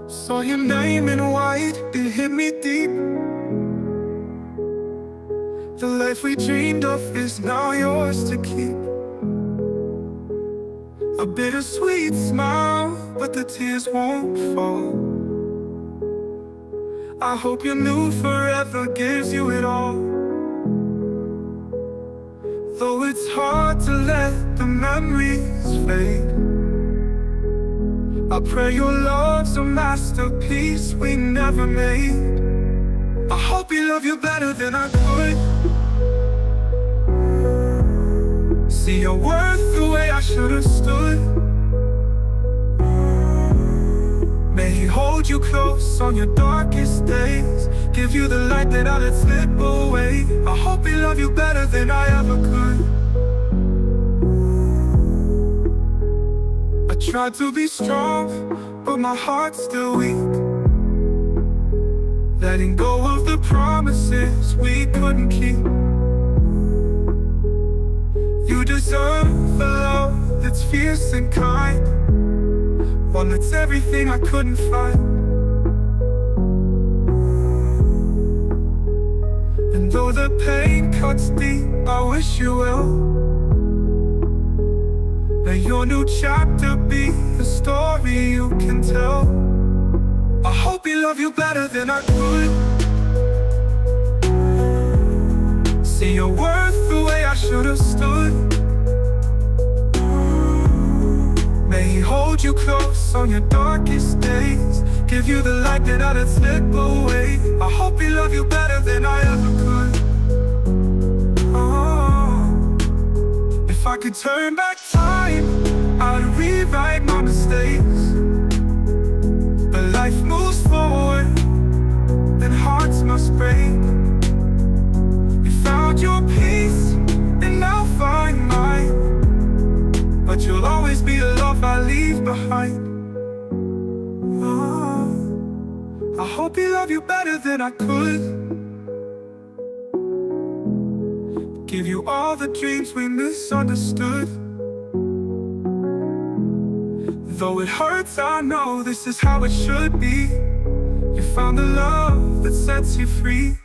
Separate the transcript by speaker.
Speaker 1: Saw your name in white, it hit me deep. The life we dreamed of is now yours to keep. A bittersweet smile, but the tears won't fall. I hope your new forever gives you it all. Though it's hard to let the memories fade, I pray your love's a masterpiece we never made. I hope you love you better than I could. See your worth the way I should've stood. May he hold you close on your darkest days, give you the light that I let slip away. I hope he love you better than I ever could. I tried to be strong, but my heart's still weak, letting go of the promises we couldn't keep. You deserve a love that's fierce and kind, one that's everything I couldn't find. And though the pain cuts deep, I wish you well. May your new chapter be the story you can tell. I hope he love you better than I could. See your worth the way I should've stood. May he hold you close on your darkest days, give you the light that I let slip away. I hope he love you better than I ever could. Oh, if I could turn back time, I'd rewrite my mistakes. But life moves forward, then hearts must break. You found your peace, and I'll find mine, but you'll always be the love I leave behind. Oh, I hope he love you better than I could. Give you all the dreams we misunderstood. Though it hurts, I know this is how it should be. You found the love that sets you free.